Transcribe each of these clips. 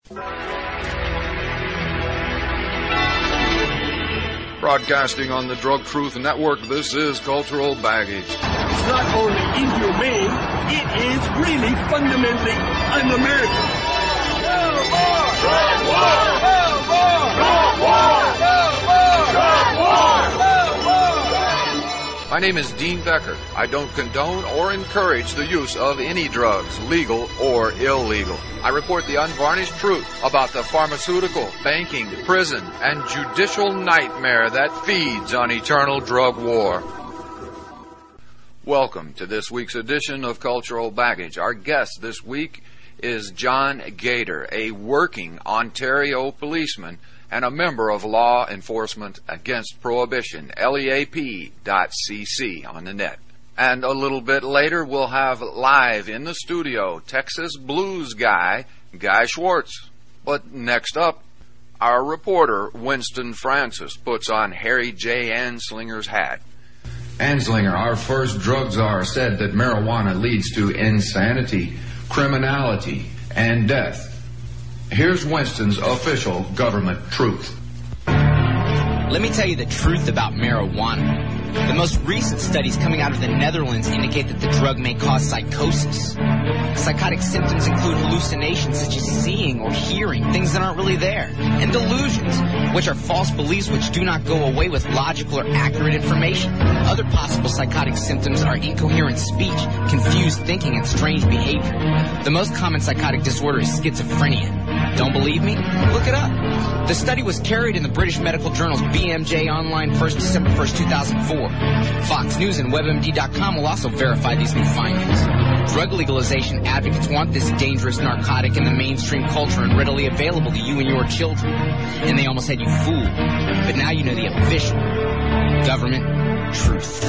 Broadcasting on the Drug Truth Network, this is Cultural Baggage. It's not only inhumane, it is really fundamentally un-American. Drug war! Drug war! Drug war! Drug war! Drug war! Drug war! Drug war! My name is Dean Becker. I don't condone or encourage the use of any drugs, legal or illegal. I report the unvarnished truth about the pharmaceutical, banking, prison, and judicial nightmare that feeds on eternal drug war. Welcome to this week's edition of Cultural Baggage. Our guest this week is John Gator, a working Ontario policeman and a member of Law Enforcement Against Prohibition, LEAP.cc on the net. And a little bit later, we'll have live in the studio Texas blues guy, Guy Schwartz. But next up, our reporter, Winston Francis, puts on Harry J. Anslinger's hat. Anslinger, our first drug czar, said that marijuana leads to insanity, criminality, and death. Here's Winston's official government truth. Let me tell you the truth about marijuana. The most recent studies coming out of the Netherlands indicate that the drug may cause psychosis. Psychotic symptoms include hallucinations such as seeing or hearing things that aren't really there, and delusions, which are false beliefs which do not go away with logical or accurate information. Other possible psychotic symptoms are incoherent speech, confused thinking, and strange behavior. The most common psychotic disorder is schizophrenia. Don't believe me? Look it up. The study was carried in the British medical journals BMJ Online 1st December 1st, 2004. Fox News and WebMD.com will also verify these new findings. Drug legalization advocates want this dangerous narcotic in the mainstream culture and readily available to you and your children. And they almost had you fooled. But now you know the official government truth.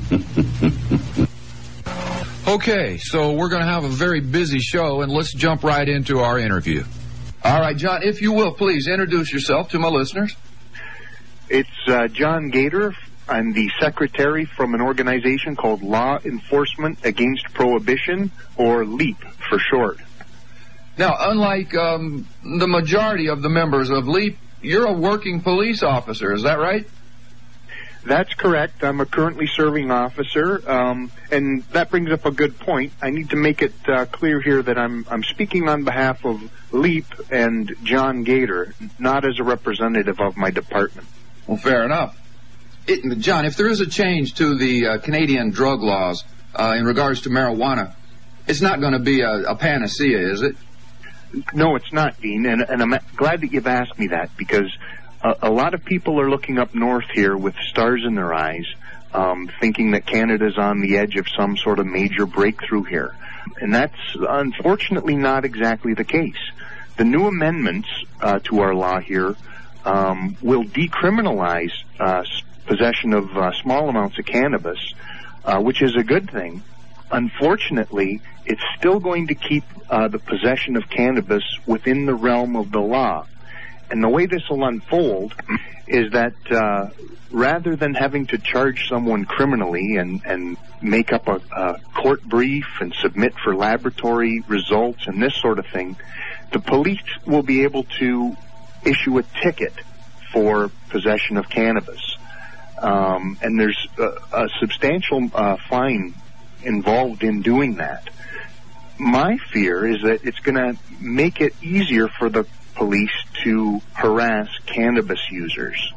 Okay, so we're going to have a very busy show, and let's jump right into our interview. All right, John, if you will, please introduce yourself to my listeners. It's John Gator. I'm the secretary from an organization called Law Enforcement Against Prohibition, or LEAP for short. Now, unlike the majority of the members of LEAP, you're a working police officer, is that right? That's correct. I'm a currently serving officer, and that brings up a good point. I need to make it clear here that I'm speaking on behalf of LEAP and John Gator, not as a representative of my department. Well, fair enough. John, if there is a change to the Canadian drug laws in regards to marijuana, it's not going to be a panacea, is it? No, it's not, Dean, and I'm glad that you've asked me that, because a lot of people are looking up north here with stars in their eyes, thinking that Canada's on the edge of some sort of major breakthrough here. And that's unfortunately not exactly the case. The new amendments to our law here will decriminalize possession of small amounts of cannabis, which is a good thing. Unfortunately, it's still going to keep the possession of cannabis within the realm of the law. And the way this will unfold is that rather than having to charge someone criminally and make up a court brief and submit for laboratory results and this sort of thing, the police will be able to issue a ticket for possession of cannabis. And there's a substantial fine involved in doing that. My fear is that it's going to make it easier for the police to harass cannabis users.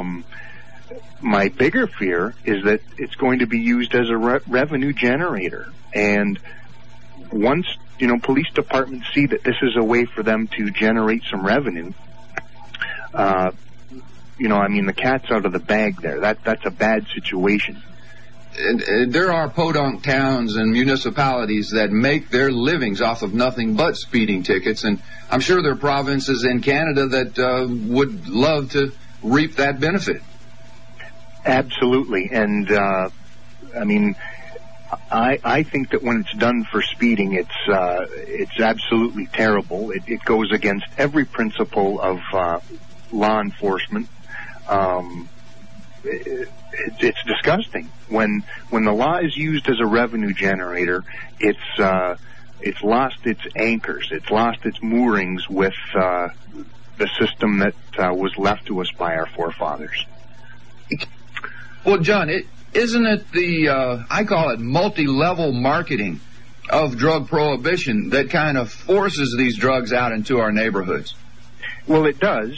My bigger fear is that it's going to be used as a revenue generator. And once, police departments see that this is a way for them to generate some revenue, the cat's out of the bag there. That's a bad situation. And there are podunk towns and municipalities that make their livings off of nothing but speeding tickets, and I'm sure there are provinces in Canada that would love to reap that benefit. Absolutely, and I think that when it's done for speeding, it's absolutely terrible. It goes against every principle of law enforcement. It's disgusting when the law is used as a revenue generator. It's it's lost its anchors. It's lost its moorings with the system that was left to us by our forefathers. Well, John, isn't it the, I call it multi-level marketing of drug prohibition that kind of forces these drugs out into our neighborhoods? Well, it does.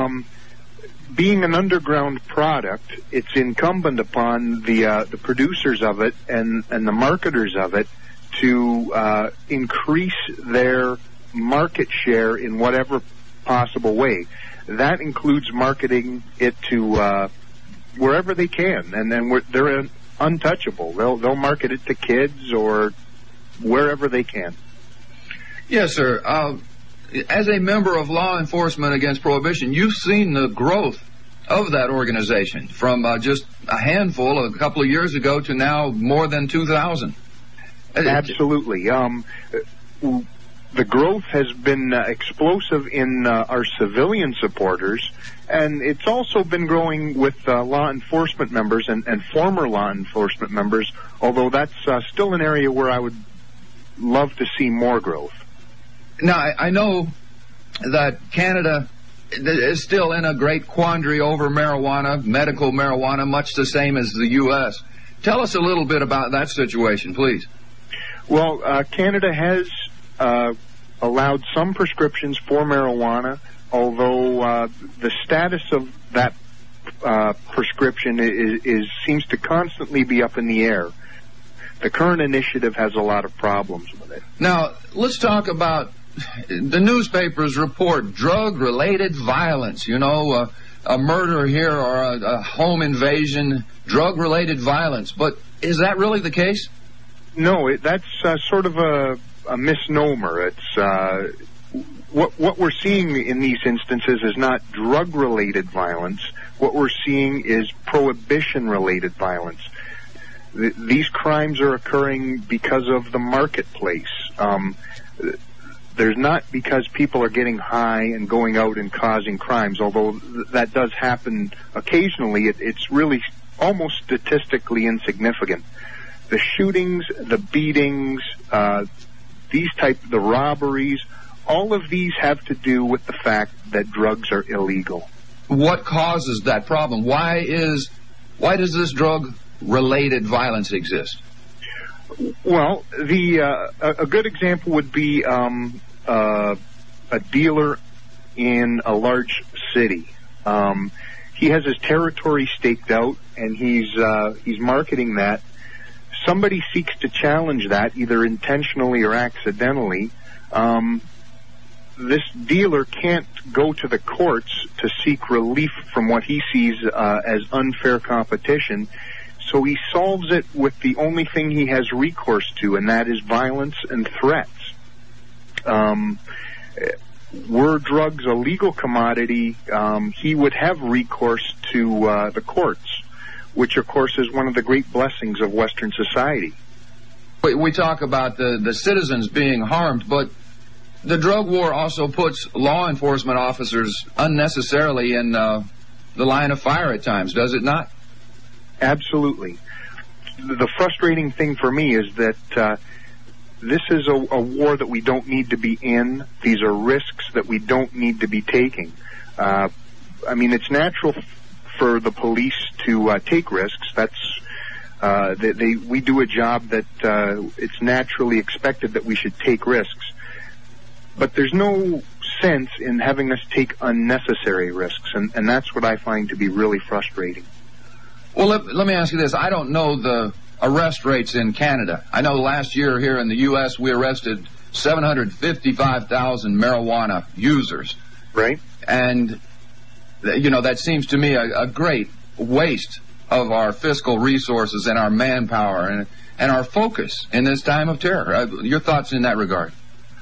Being an underground product, it's incumbent upon the producers of it and the marketers of it to increase their market share in whatever possible way. That includes marketing it to wherever they can, and then they're untouchable. They'll market it to kids or wherever they can. Yes, sir. As a member of Law Enforcement Against Prohibition, you've seen the growth of that organization from just a handful a couple of years ago to now more than 2,000. Absolutely. The growth has been explosive in our civilian supporters, and it's also been growing with law enforcement members and former law enforcement members, although that's still an area where I would love to see more growth. Now, I know that Canada is still in a great quandary over marijuana, medical marijuana, much the same as the U.S. Tell us a little bit about that situation, please. Well, Canada has allowed some prescriptions for marijuana, although the status of that prescription seems to constantly be up in the air. The current initiative has a lot of problems with it. Now, let's talk about the newspapers report drug-related violence, you know, a murder here or a home invasion, drug-related violence. But is that really the case? No, that's sort of a misnomer. It's what we're seeing in these instances is not drug-related violence. What we're seeing is prohibition-related violence. These crimes are occurring because of the marketplace. There's not because people are getting high and going out and causing crimes, although that does happen occasionally. It's really almost statistically insignificant. The shootings, the beatings, the robberies, all of these have to do with the fact that drugs are illegal. What causes that problem? Why does this drug-related violence exist? Well, a good example would be a dealer in a large city. He has his territory staked out, and he's marketing that. Somebody seeks to challenge that, either intentionally or accidentally. This dealer can't go to the courts to seek relief from what he sees as unfair competition, so he solves it with the only thing he has recourse to, and that is violence and threats. Were drugs a legal commodity, he would have recourse to the courts, which, of course, is one of the great blessings of Western society. We talk about the citizens being harmed, but the drug war also puts law enforcement officers unnecessarily in the line of fire at times, does it not? Absolutely. The frustrating thing for me is that this is a war that we don't need to be in. These are risks that we don't need to be taking. I mean, it's natural for the police to take risks. That's we do a job that it's naturally expected that we should take risks. But there's no sense in having us take unnecessary risks, and that's what I find to be really frustrating. Well, let me ask you this. I don't know the arrest rates in Canada. I know last year here in the U.S. we arrested 755,000 marijuana users. Right. And, you know, that seems to me a great waste of our fiscal resources and our manpower and our focus in this time of terror. Your thoughts in that regard?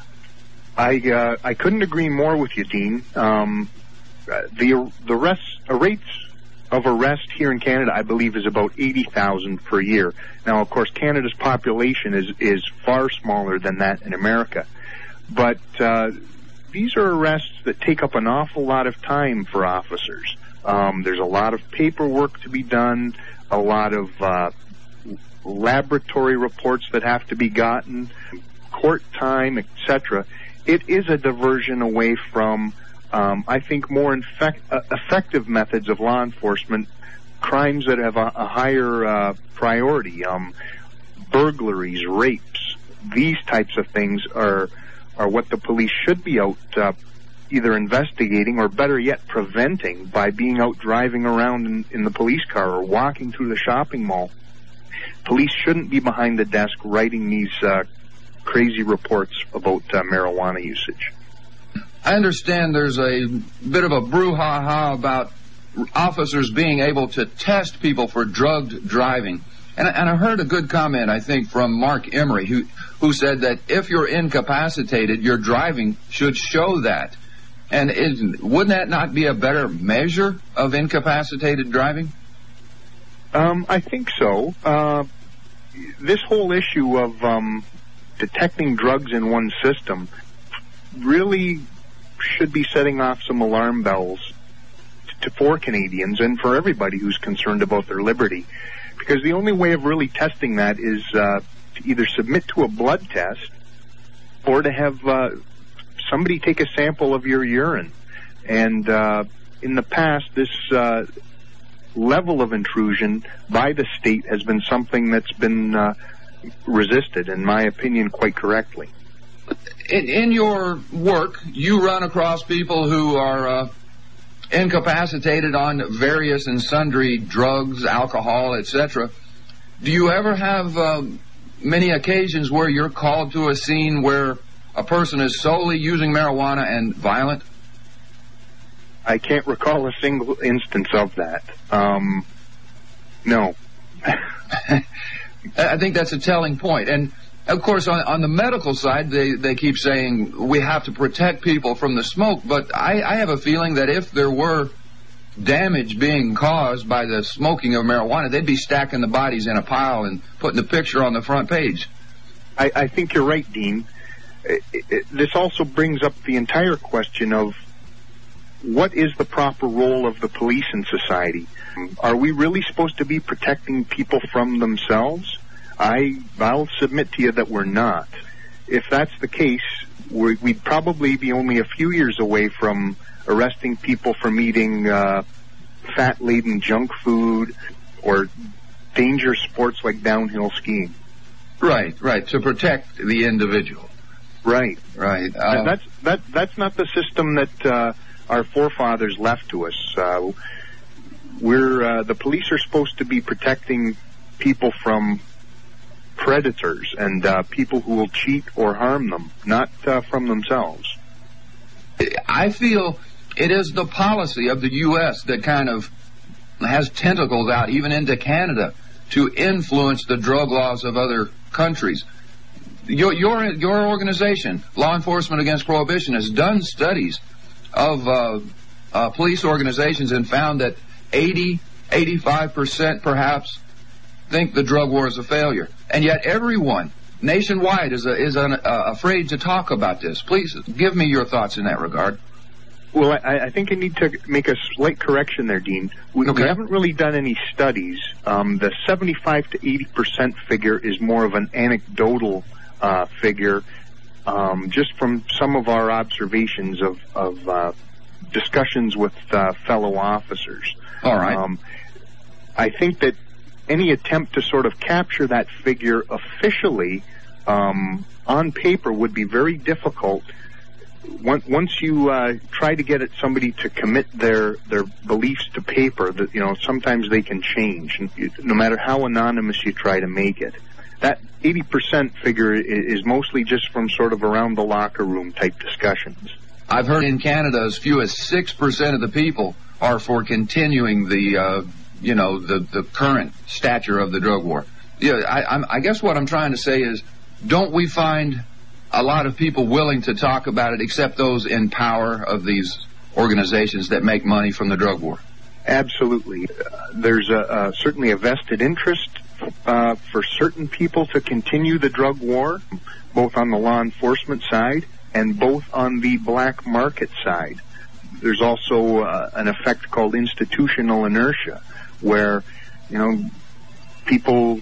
I couldn't agree more with you, Dean. The rates of arrest here in Canada, I believe, is about 80,000 per year. Now, of course, Canada's population is far smaller than that in America. But these are arrests that take up an awful lot of time for officers. There's a lot of paperwork to be done, a lot of laboratory reports that have to be gotten, court time, etc., it is a diversion away from, I think, more effective methods of law enforcement, crimes that have a higher priority, burglaries, rapes. These types of things are what the police should be out either investigating or, better yet, preventing by being out driving around in the police car or walking through the shopping mall. Police shouldn't be behind the desk writing these crazy reports about marijuana usage. I understand there's a bit of a brouhaha about officers being able to test people for drugged driving. And I heard a good comment, I think, from Mark Emery, who said that if you're incapacitated, your driving should show that. And wouldn't that not be a better measure of incapacitated driving? I think so. This whole issue of detecting drugs in one system really should be setting off some alarm bells for Canadians and for everybody who's concerned about their liberty. Because the only way of really testing that is to either submit to a blood test or to have somebody take a sample of your urine. And in the past, this level of intrusion by the state has been something that's been resisted, in my opinion, quite correctly. In your work, you run across people who are incapacitated on various and sundry drugs, alcohol, etc. Do you ever have many occasions where you're called to a scene where a person is solely using marijuana and violent? I can't recall a single instance of that. No. I think that's a telling point. And, of course, on the medical side, they keep saying we have to protect people from the smoke. But I have a feeling that if there were damage being caused by the smoking of marijuana, they'd be stacking the bodies in a pile and putting the picture on the front page. I think you're right, Dean. This also brings up the entire question of what is the proper role of the police in society? Are we really supposed to be protecting people from themselves? I'll submit to you that we're not. If that's the case, we'd probably be only a few years away from arresting people from eating fat-laden junk food or dangerous sports like downhill skiing. Right, to protect the individual. Right. That's not the system that our forefathers left to us. The police are supposed to be protecting people from predators and people who will cheat or harm them, not from themselves. I feel it is the policy of the U.S. that kind of has tentacles out even into Canada to influence the drug laws of other countries. Your organization, Law Enforcement Against Prohibition, has done studies of police organizations and found that 85% perhaps think the drug war is a failure. And yet everyone nationwide is afraid to talk about this. Please give me your thoughts in that regard. Well, I think I need to make a slight correction there, Dean. We haven't really done any studies. The 75 to 80% figure is more of an anecdotal figure, just from some of our observations of discussions with fellow officers. All right. I think that any attempt to sort of capture that figure officially on paper would be very difficult. Once you try to get at somebody to commit their beliefs to paper, that sometimes they can change, no matter how anonymous you try to make it. That 80% figure is mostly just from sort of around the locker room type discussions. I've heard in Canada as few as 6% of the people are for continuing the current stature of the drug war. I guess what I'm trying to say is, don't we find a lot of people willing to talk about it, except those in power of these organizations that make money from the drug war? Absolutely. There's certainly a vested interest for certain people to continue the drug war, both on the law enforcement side and both on the black market side. There's also an effect called institutional inertia, where people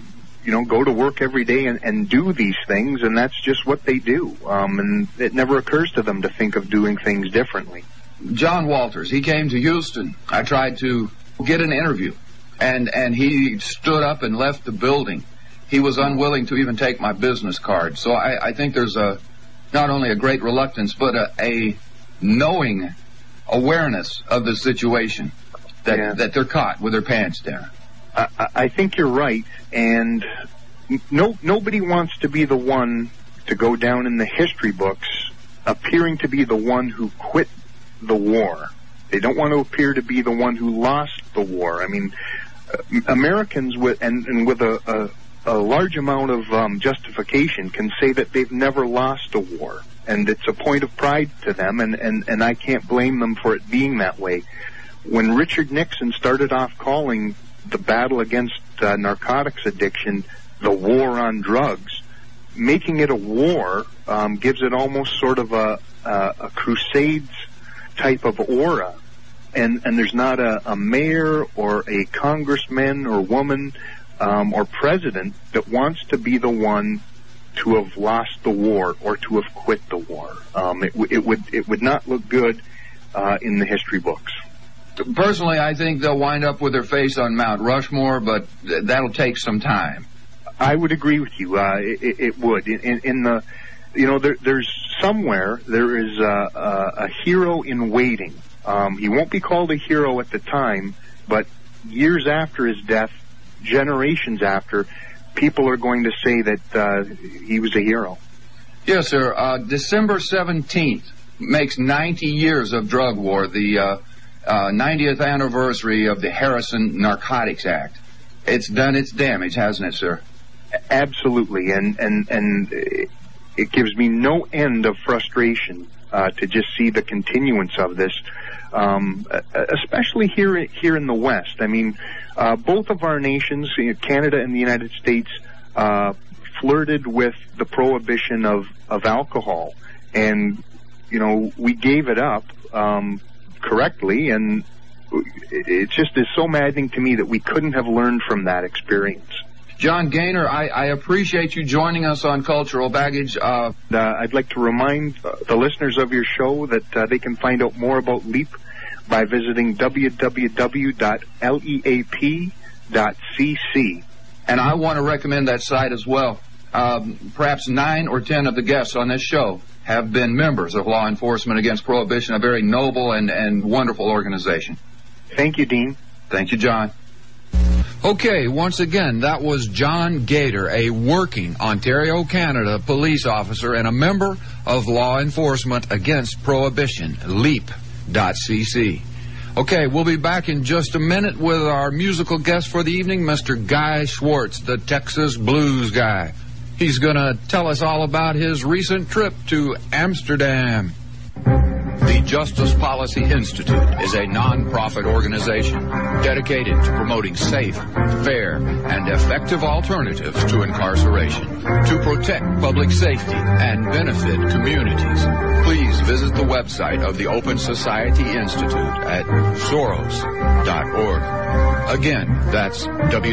go to work every day and do these things, and that's just what they do. And it never occurs to them to think of doing things differently. John Walters, he came to Houston. I tried to get an interview, and he stood up and left the building. He was unwilling to even take my business card. So I think there's not only a great reluctance, but a knowing awareness of the situation that they're caught with their pants down. I think you're right, and nobody wants to be the one to go down in the history books appearing to be the one who quit the war. They don't want to appear to be the one who lost the war. I mean, Americans with a large amount of justification can say that they've never lost a war, and it's a point of pride to them, and I can't blame them for it being that way. When Richard Nixon started off calling the battle against narcotics addiction the war on drugs, making it a war gives it almost sort of a crusades type of aura, and there's not a mayor or a congressman or woman or president that wants to be the one to have lost the war or to have quit the war. It would not look good in the history books. Personally, I think they'll wind up with their face on Mount Rushmore, but that'll take some time. I would agree with you. It would. There's somewhere there is a hero in waiting. He won't be called a hero at the time, but years after his death, generations after, people are going to say that he was a hero. Yes, sir. December 17th makes 90 years of drug war, the 90th anniversary of the Harrison Narcotics Act. It's done its damage, hasn't it, sir? Absolutely, and it gives me no end of frustration to just see the continuance of this, especially here in the West. I mean, both of our nations, Canada and the United States, flirted with the prohibition of alcohol, and we gave it up correctly, and it just is so maddening to me that we couldn't have learned from that experience. John Gaynor, I appreciate you joining us on Cultural Baggage. I'd like to remind the listeners of your show that they can find out more about LEAP by visiting www.leap.cc. And I want to recommend that site as well. Perhaps 9 or 10 of the guests on this show have been members of Law Enforcement Against Prohibition, a very noble and wonderful organization. Thank you, Dean. Thank you, John. Okay, once again, that was John Gator, a working Ontario, Canada police officer and a member of Law Enforcement Against Prohibition, LEAP.cc. Okay, we'll be back in just a minute with our musical guest for the evening, Mr. Guy Schwartz, the Texas blues guy. He's going to tell us all about his recent trip to Amsterdam. The Justice Policy Institute is a non-profit organization dedicated to promoting safe, fair, and effective alternatives to incarceration to protect public safety and benefit communities. Please visit the website of the Open Society Institute at soros.org. Again, that's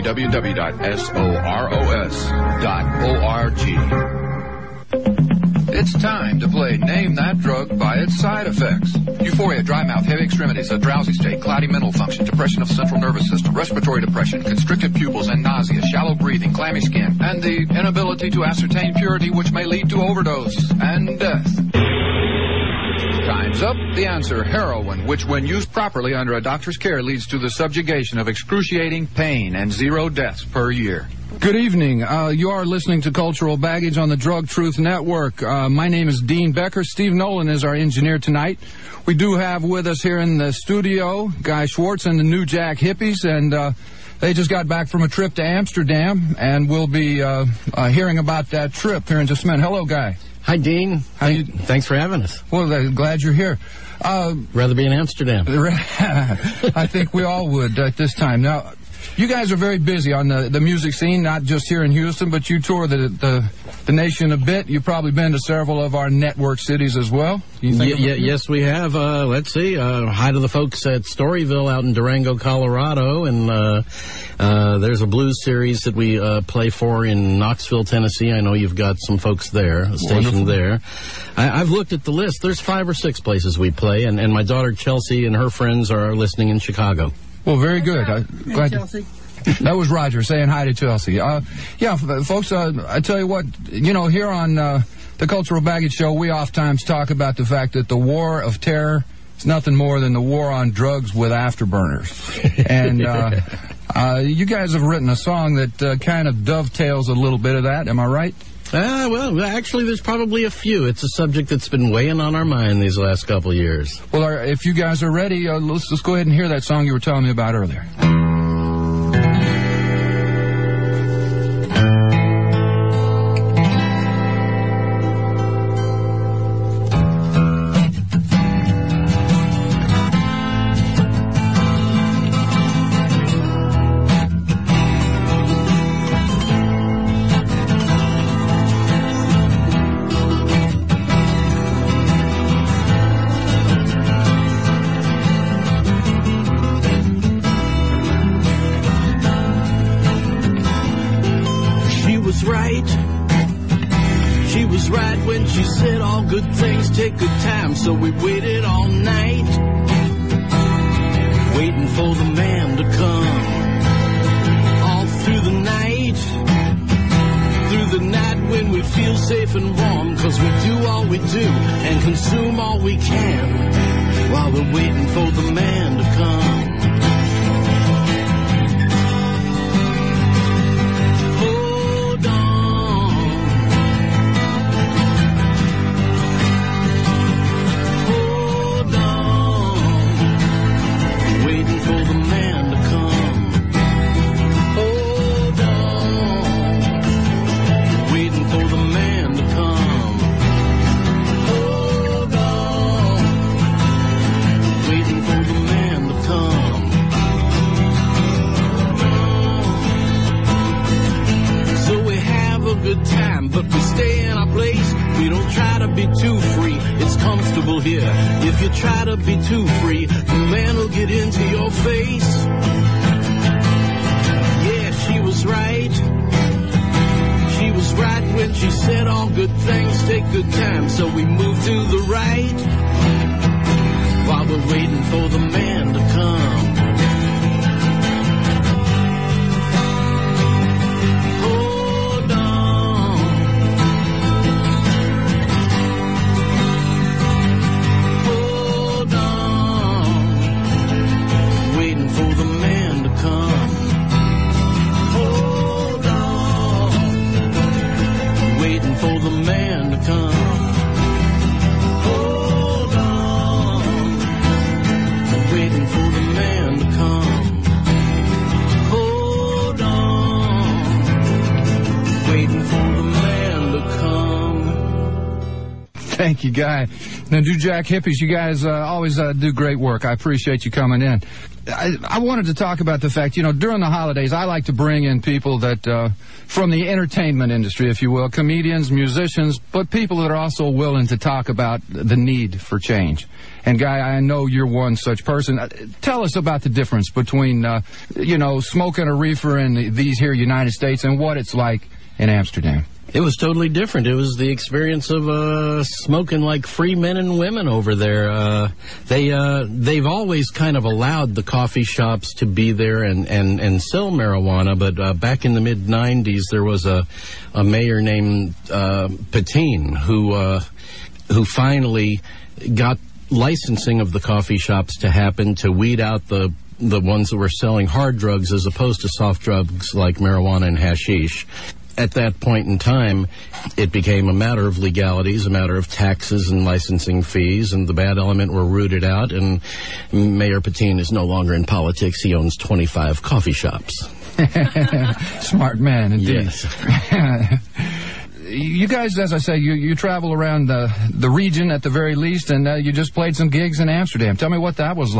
www.soros.org. It's time to play Name That Drug by its side effects. Euphoria, dry mouth, heavy extremities, a drowsy state, cloudy mental function, depression of central nervous system, respiratory depression, constricted pupils and nausea, shallow breathing, clammy skin, and the inability to ascertain purity, which may lead to overdose and death. Time's up. The answer, heroin, which when used properly under a doctor's care leads to the subjugation of excruciating pain and 0 deaths per year. Good evening. You are listening to Cultural Baggage on the Drug Truth Network. My name is Dean Becker. Steve Nolan is our engineer tonight. We do have with us here in the studio Guy Schwartz and the New Jack Hippies, and they just got back from a trip to Amsterdam, and we'll be hearing about that trip here in just a minute. Hello, Guy. Hi, Dean. Thanks for having us. Well, glad you're here. Rather be in Amsterdam. I think we all would at this time. Now, You guys are very busy on the music scene, not just here in Houston, but you tour the nation a bit. You've probably been to several of our network cities as well. Yes, we have. Let's see. Hi to the folks at Storyville out in Durango, Colorado, and there's a blues series that we play for in Knoxville, Tennessee. I know you've got some folks there, stationed there. I've looked at the list. There's 5 or 6 places we play, and my daughter Chelsea and her friends are listening in Chicago. Well, very good. Glad Chelsea. That was Roger saying hi to Chelsea. Yeah, folks, I tell you what, here on the Cultural Baggage Show, we oftentimes talk about the fact that the war of terror is nothing more than the war on drugs with afterburners. And you guys have written a song that kind of dovetails a little bit of that. Am I right? Well, actually, there's probably a few. It's a subject that's been weighing on our mind these last couple of years. Well, if you guys are ready, let's go ahead and hear that song you were telling me about earlier. So we waited all night, waiting for the man to come. All through the night when we feel safe and warm, 'cause we do all we do and consume all we can, while we're waiting for the man to come. If you try to be too free, the man will get into your face. Yeah, she was right. She was right when she said all good things take good time. So we move to the right while we're waiting for the man to come. Thank you, Guy. Now, New Jack Hippies, you guys always do great work. I appreciate you coming in. I wanted to talk about the fact, during the holidays, I like to bring in people that, from the entertainment industry, if you will, comedians, musicians, but people that are also willing to talk about the need for change. And, Guy, I know you're one such person. Tell us about the difference between, smoking a reefer in these here United States and what it's like in Amsterdam. It was totally different. It was the experience of smoking like free men and women over there. They've always kind of allowed the coffee shops to be there and sell marijuana, but back in the mid-'90s there was a mayor named Petain who finally got licensing of the coffee shops to happen to weed out the ones that were selling hard drugs as opposed to soft drugs like marijuana and hashish. At that point in time, it became a matter of legalities, a matter of taxes and licensing fees, and the bad element were rooted out, and Mayor Petain is no longer in politics. He owns 25 coffee shops. Smart man, indeed. Yes. You guys, as I say, you travel around the region at the very least, and you just played some gigs in Amsterdam. Tell me what that was like.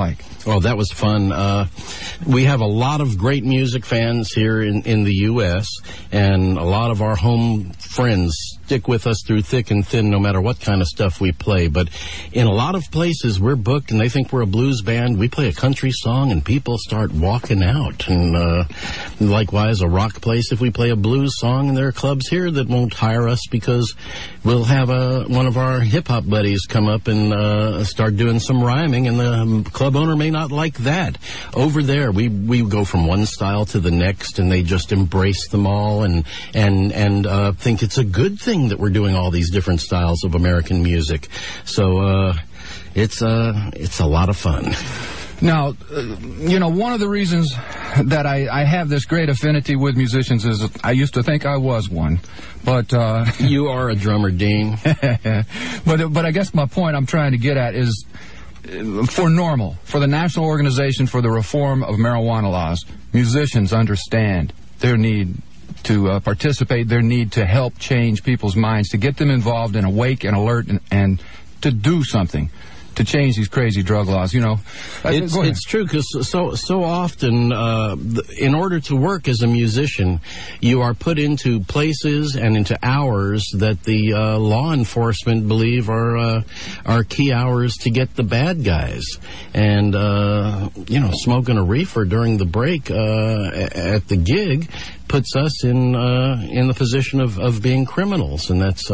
Oh, that was fun. We have a lot of great music fans here in the U.S., and a lot of our home friends stick with us through thick and thin no matter what kind of stuff we play. But in a lot of places, we're booked and they think we're a blues band. We play a country song and people start walking out. And likewise, a rock place, if we play a blues song, and there are clubs here that won't hire us because we'll have one of our hip-hop buddies come up and start doing some rhyming, and the club owner may not like that. Over there, we go from one style to the next, and they just embrace them all and think it's a good thing that we're doing all these different styles of American music. So it's a lot of fun. Now, one of the reasons that I have this great affinity with musicians is I used to think I was one, but you are a drummer, Dean. But I guess my point I'm trying to get at is for the National Organization for the Reform of Marijuana Laws, musicians understand their need to participate, their need to help change people's minds, to get them involved and awake and alert and to do something to change these crazy drug laws. It's true, because so often, in order to work as a musician, you are put into places and into hours that the law enforcement believe are key hours to get the bad guys. And smoking a reefer during the break at the gig puts us in the position of being criminals, and that's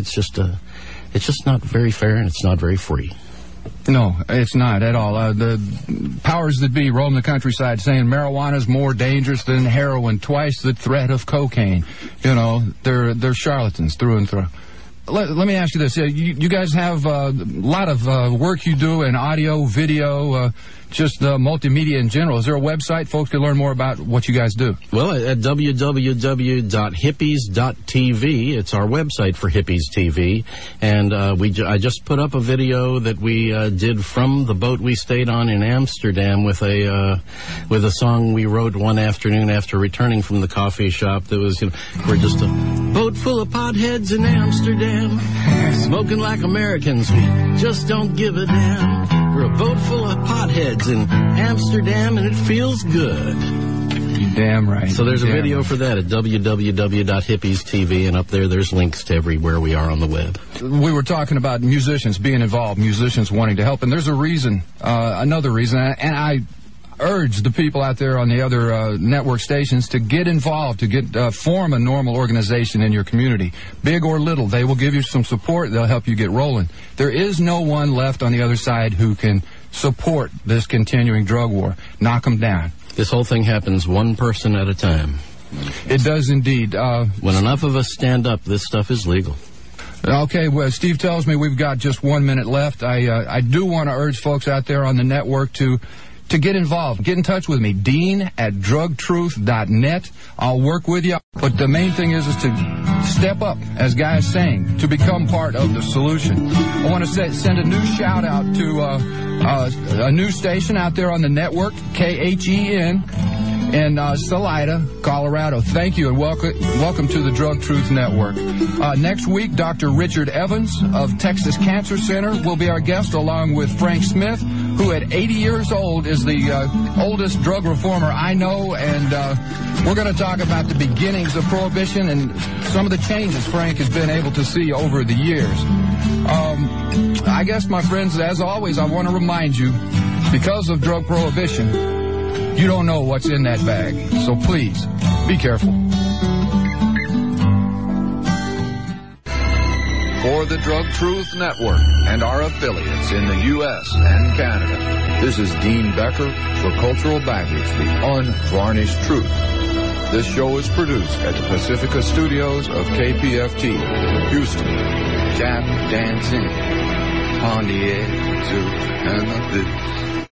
just not very fair, and it's not very free. No, it's not at all. The powers that be roam the countryside saying marijuana is more dangerous than heroin, twice the threat of cocaine. They're charlatans through and through. Let me ask you this. You guys have a lot of work you do in audio, video, just multimedia in general. Is there a website folks can learn more about what you guys do? Well, at www.hippies.tv, it's our website for Hippies TV, and I just put up a video that we did from the boat we stayed on in Amsterdam with a song we wrote one afternoon after returning from the coffee shop. That was, we're just a boat full of potheads in Amsterdam, smoking like Americans. We just don't give a damn. We're a boat full of potheads in Amsterdam, and it feels good. You're damn right. So there's a video for that at www.hippies.tv, and up there's links to everywhere we are on the web. We were talking about musicians being involved, musicians wanting to help, and there's a reason, another reason, and I urge the people out there on the other network stations to get involved, to form a normal organization in your community. Big or little, they will give you some support. They'll help you get rolling. There is no one left on the other side who can support this continuing drug war. Knock them down. This whole thing happens one person at a time. It does indeed. When enough of us stand up, this stuff is legal. Okay, well, Steve tells me we've got just 1 minute left. I do want to urge folks out there on the network to get involved. Get in touch with me, dean@drugtruth.net. I'll work with you. But the main thing is to step up, as Guy is saying, to become part of the solution. I want to send a new shout-out to a new station out there on the network, KHEN, in Salida, Colorado. Thank you, and welcome to the Drug Truth Network. Next week, Dr. Richard Evans of Texas Cancer Center will be our guest, along with Frank Smith, who at 80 years old is the oldest drug reformer I know, and we're going to talk about the beginnings of Prohibition and some of the changes Frank has been able to see over the years. I guess, my friends, as always, I want to remind you, because of drug prohibition, you don't know what's in that bag. So please, be careful. For the Drug Truth Network and our affiliates in the U.S. and Canada, this is Dean Becker for Cultural Baggage, the unvarnished truth. This show is produced at the Pacifica Studios of KPFT, Houston. Jam dancing on the edge of